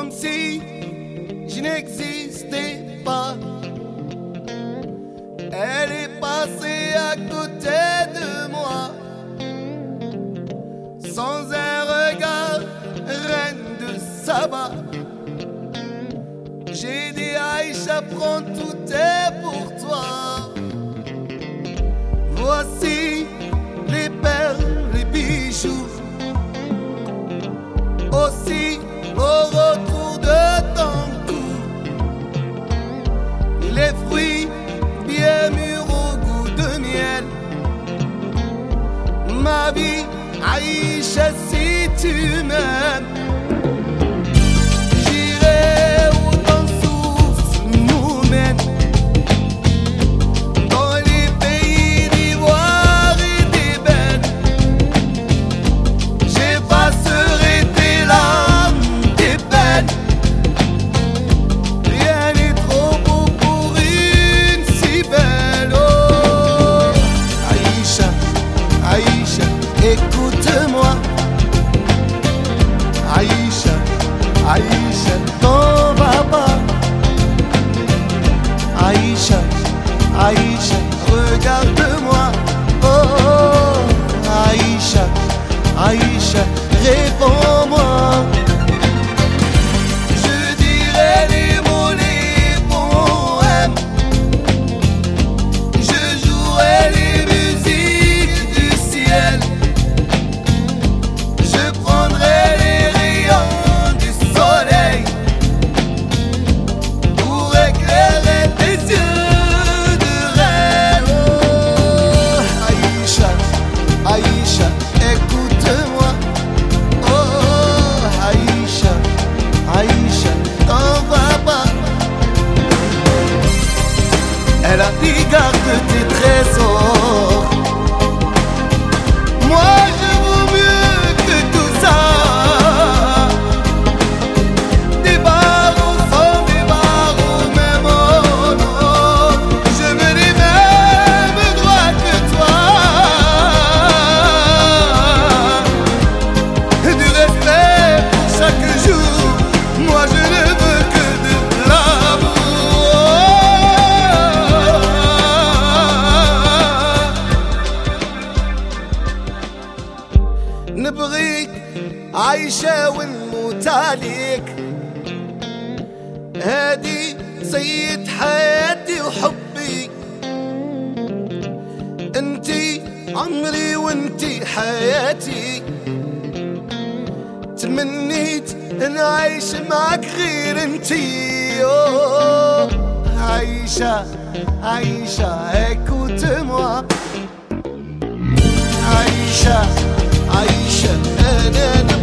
comme si je n'existais pas. Elle est passée à côté de moi, sans un regard, reine de Saba. J'ai dit Aïcha, prends tout est pour toi. Voici les perles, les bijoux, aussi au retour de ton cou, les fruits bien mûrs au goût de miel. Ma vie, Aïcha, si tu m'aimes, j'irai où ton souffle nous mène, dans les pays d'ivoire et d'ébène. J'effacerai tes larmes, tes peines. Rien n'est trop beau pour une si belle. Oh, Aïcha, Aïcha, écoute-moi. Aïcha, Aïcha, t'en vas pas. Aïcha, Aïcha, regarde-moi. Oh, Aïcha, Aïcha, réponds-moi. Je dirai les mots, les poèmes. Je jouerai les musiques du ciel. Je prendrai les rayons du soleil pour éclairer tes yeux de rêve. Oh, Aïcha, Aïcha, écoute-moi. Oh, Aïcha, Aïcha, t'en vas pas. Elle a dit garde tes trésors. Moi je vaux mieux que tout ça. Des barreaux sans des barreaux, même oh non. Je veux les mêmes droits que toi. Du respect pour chaque jour. Moi je ne veux que de l'amour. نبغيك عايشة ونموت عليك. هادي سيد حياتي وحبي. انتي عمري وانتي حياتي. تمنيت نعيش معك غير انتي. أوه، عايشة عايشة écoute-moi. Aïcha, Aïcha,